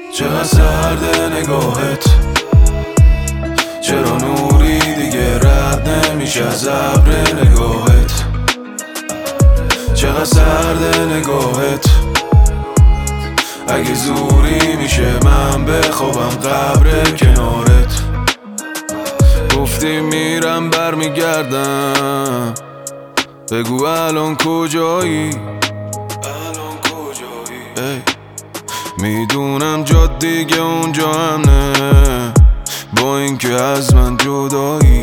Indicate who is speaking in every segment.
Speaker 1: چقدر سرده نگاهت، چرا نوری دیگه رد نمیشه از ابر نگاهت. چقدر سرده نگاهت، اگه زوری میشه من بخوابم قبر کنارت. گفتی میرم برمیگردم، بگو الان کجایی؟ میدونم جاد دیگه اونجا هم نه، با اینکه از من جدایی.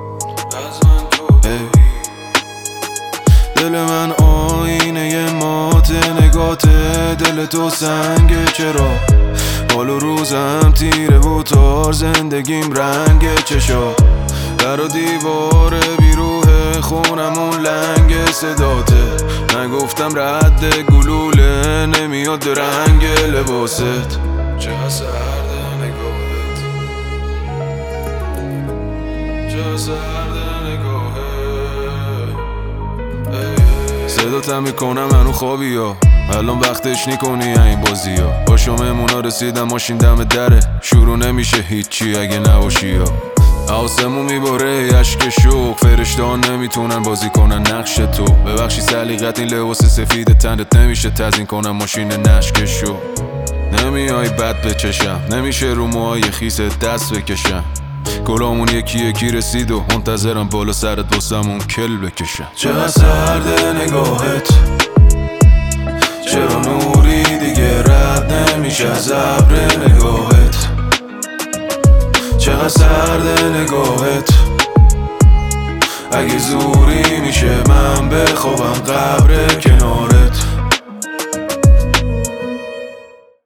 Speaker 1: دل من آینه مات نگاته، دل تو سنگه چرا حال و روزم تیره و تار، زندگیم رنگ چشا در و دیوار بیروه خونمون لنگ صداته. نگفتم رد گلوله نمیاد رنگ لباست. چقدر سرده نگاهت، چقدر سرده نگاهت. صداتم میکنم منو خوابی ها، الان وقتش نکنی این بازی ها. با شممونا رسیدم ماشین دم دره، شروع نمیشه هیچی اگه نباشی ها. آسمون میباره اشک شوق، فرشته‌ها نمیتونن بازی کنن نقش تو. ببخشی سلیقت این لباس سفید تنت نمیشه تزیین کنم ماشین نشکشو. نمیای بد بچشم، نمیشه رو موهای خیس دست بکشم. گلامون یکی یکی رسید و منتظرم بالا سرت واسمون کل بکشم. چقدر سرده نگاهت، چرا نوری دیگه رد نمیشه از ابر نگاهت. چقدر سرده نگاهت، اگه زوری میشه من بخوابم قبر کنارت.